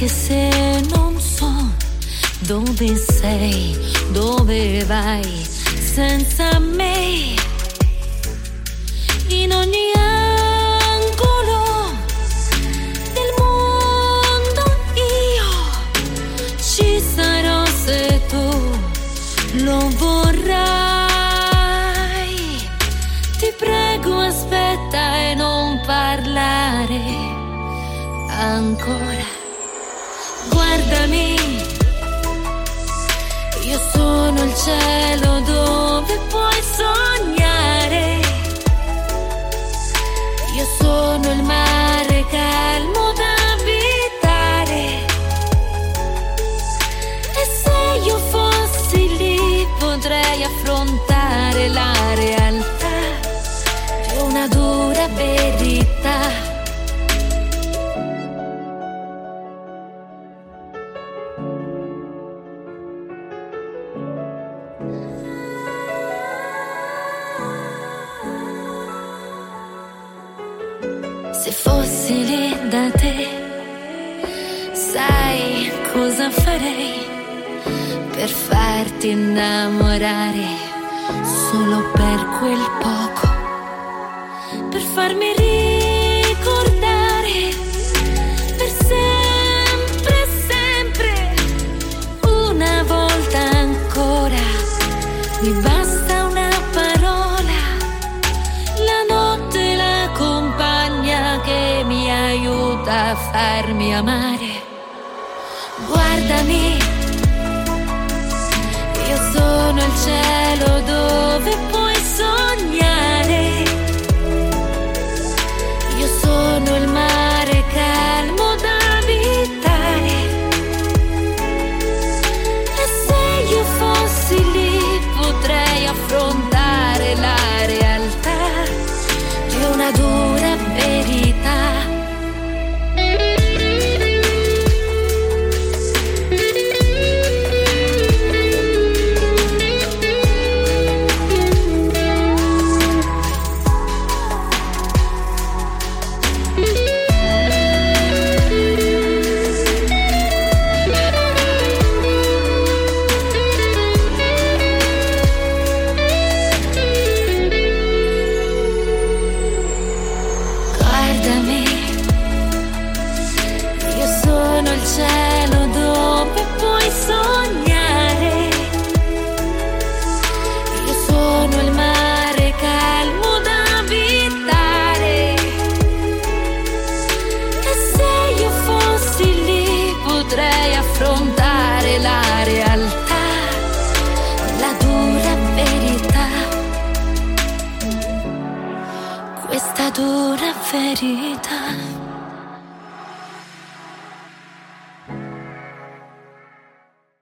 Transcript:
anche se non so dove sei, dove vai senza me. In ogni angolo del mondo io ci sarò se tu lo vorrai. Ti prego aspetta e non parlare ancora. Guardami, io sono il cielo dove puoi sognare. Io sono il mare calmo da abitare. E se io fossi lì potrei affrontare la realtà di una dura verità. Se fossi lì da te, sai cosa farei per farti innamorare solo per quel poco, per farmi ricordare per sempre, sempre, una volta ancora. Mi basta una parola, la notte la compagna che mi aiuta a farmi amare. Guardami, io sono il cielo dove puoi sognare. Io sono il mare calmo da abitare. E se io fossi lì potrei affrontare la realtà di una dura verità. Cielo dove puoi sognare. Io sono il mare calmo da abitare. E se io fossi lì potrei affrontare la realtà, la dura verità, questa dura verità.